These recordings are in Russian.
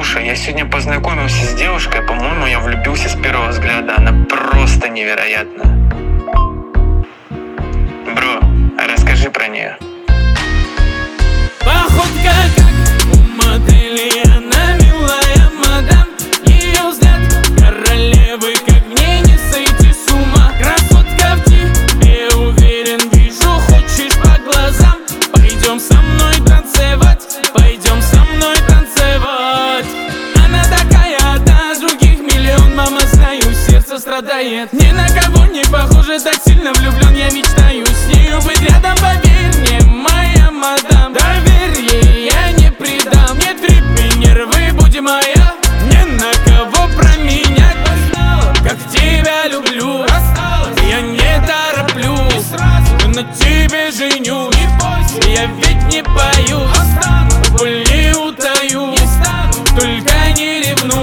Слушай, я сегодня познакомился с девушкой, по-моему, я влюбился с первого взгляда. Она просто невероятна. Бро, расскажи про нее. Походка как у модели, она милая мадам. Ее взгляд королевы, как мне не сойти с ума. Красотка в тебе, уверен, вижу, хочешь по глазам. Пойдем со мной танцевать, пойдем со мной танцевать. Она такая одна, с других миллион, мама, знаю, сердце страдает. Ни на кого не похоже, так сильно влюблен, я мечтаю с нею быть рядом, поверь мне, моя мадам. Доверие я не предам, не трепи нервы, будь моя. Не на кого променять, как тебя люблю. Я не тороплюсь, на тебе женюсь. Я ведь не боюсь, боль не утаю, только не ревнуй.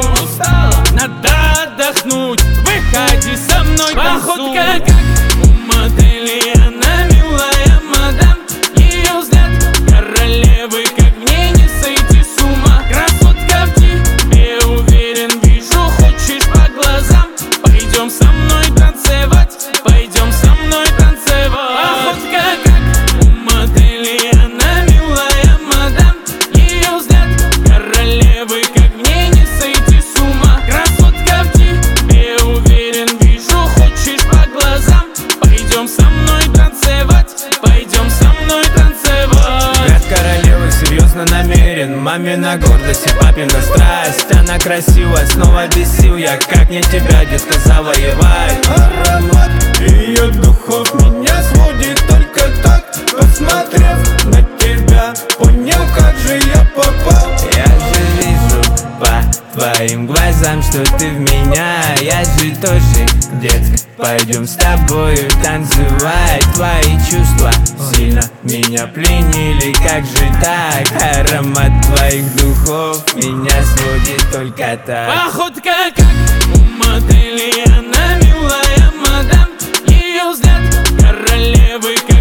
Надо отдохнуть, выходи со мной, походка как у модели, она милая мадам. Ее взгляд королевы, как мне не сойти с ума. Красотка в тебе, уверен, вижу, хочешь по глазам. Пойдем со мной танцевать, пойдем со мной танцевать. Походка как у модели, она милая мадам. Ее взгляд королевы, как мне не сойти с ума. Красотка в тебе, уверен, вижу, хочешь по глазам. Пойдем со мной танцевать, пойдем со мной танцевать. Взгляд королевы серьезно намерен, мамина гордость и папина страсть. Она красива, снова без сил, я как не тебя, детка, завоевать. Аромат ее духов меня сводит только так. Посмотрев на тебя, понял, как же я попал. Я же вижу по твоим глазам, что ты в меня. Я же тоже, детка, пойдем с тобою танцевать. Твои чувства сильно меня пленили, как же так? Аромат твоих духов меня сводит только так. Походка как у модели, она милая мадам. Ее взгляд королевы, как